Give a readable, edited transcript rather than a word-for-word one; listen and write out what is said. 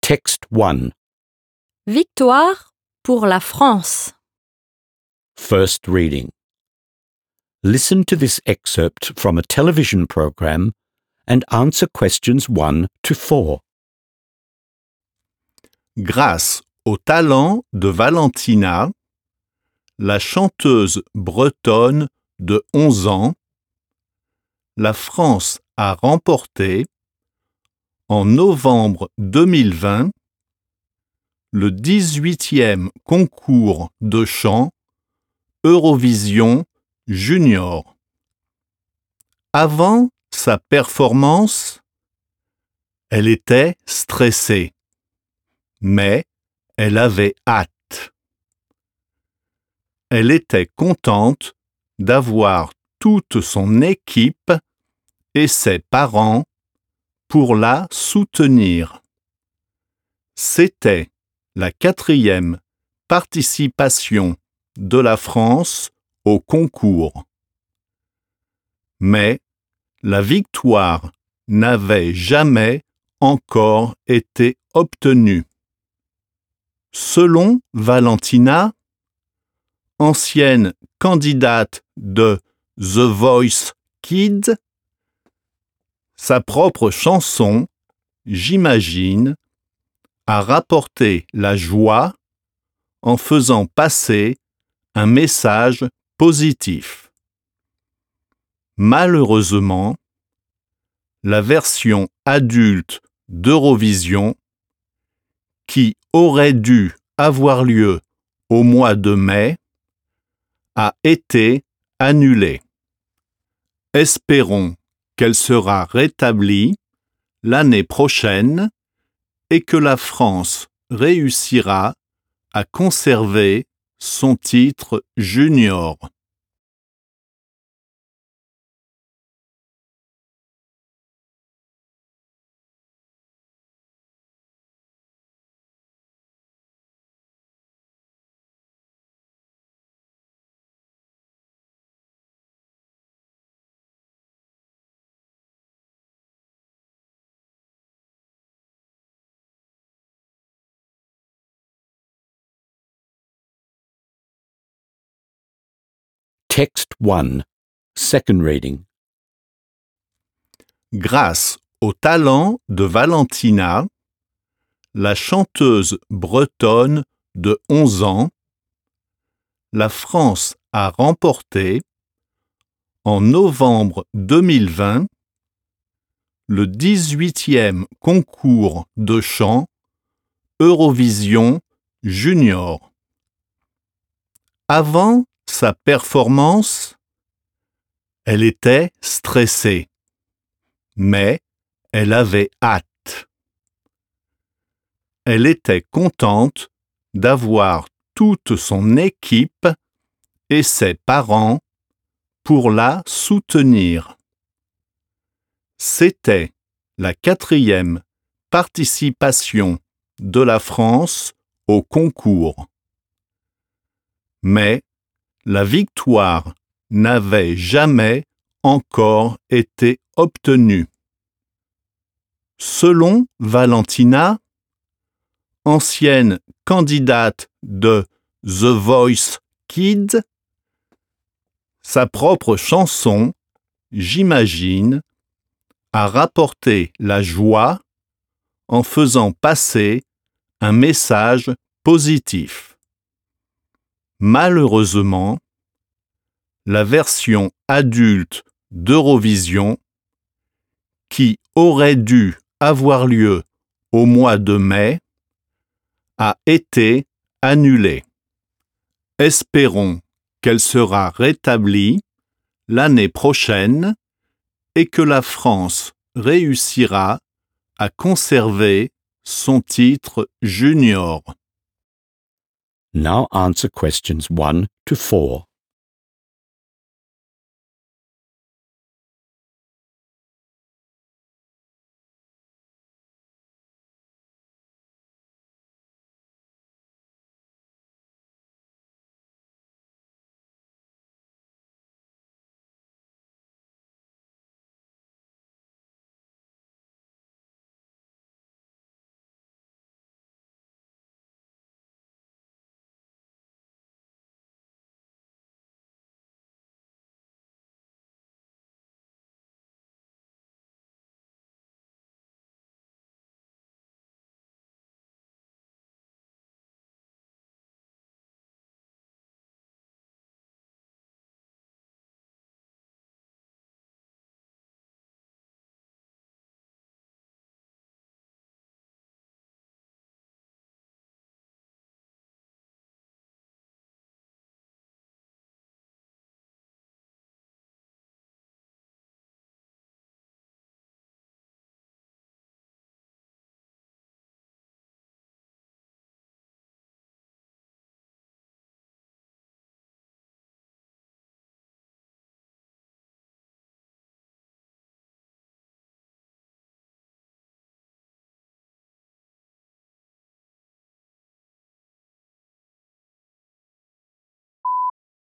Text 1. Victoire pour la France. First reading. Listen to this excerpt from a television program and answer questions 1 to 4. Grâce au talent de Valentina, la chanteuse bretonne de 11 ans, la France a remporté, en novembre 2020, le 18e concours de chant Eurovision Junior. Avant sa performance, elle était stressée, mais elle avait hâte. Elle était contente d'avoir toute son équipe et ses parents pour la soutenir. C'était la 4e participation de la France au concours. Mais la victoire n'avait jamais encore été obtenue. Selon Valentina, ancienne candidate de The Voice Kids, sa propre chanson, J'imagine, a rapporté la joie en faisant passer un message positif. Malheureusement, la version adulte d'Eurovision, qui aurait dû avoir lieu au mois de mai, a été annulée. Espérons qu'elle sera rétablie l'année prochaine et que la France réussira à conserver son titre junior. Text 1. Second reading. Grâce au talent de Valentina, la chanteuse bretonne de 11 ans, la France a remporté, en novembre 2020, le 18e concours de chant Eurovision Junior. Avant sa performance, elle était stressée, mais elle avait hâte. Elle était contente d'avoir toute son équipe et ses parents pour la soutenir. C'était la 4e participation de la France au concours. Mais la victoire n'avait jamais encore été obtenue. Selon Valentina, ancienne candidate de The Voice Kids, sa propre chanson, J'imagine, a rapporté la joie en faisant passer un message positif. Malheureusement, la version adulte d'Eurovision, qui aurait dû avoir lieu au mois de mai, a été annulée. Espérons qu'elle sera rétablie l'année prochaine et que la France réussira à conserver son titre junior. Now answer questions 1 to 4.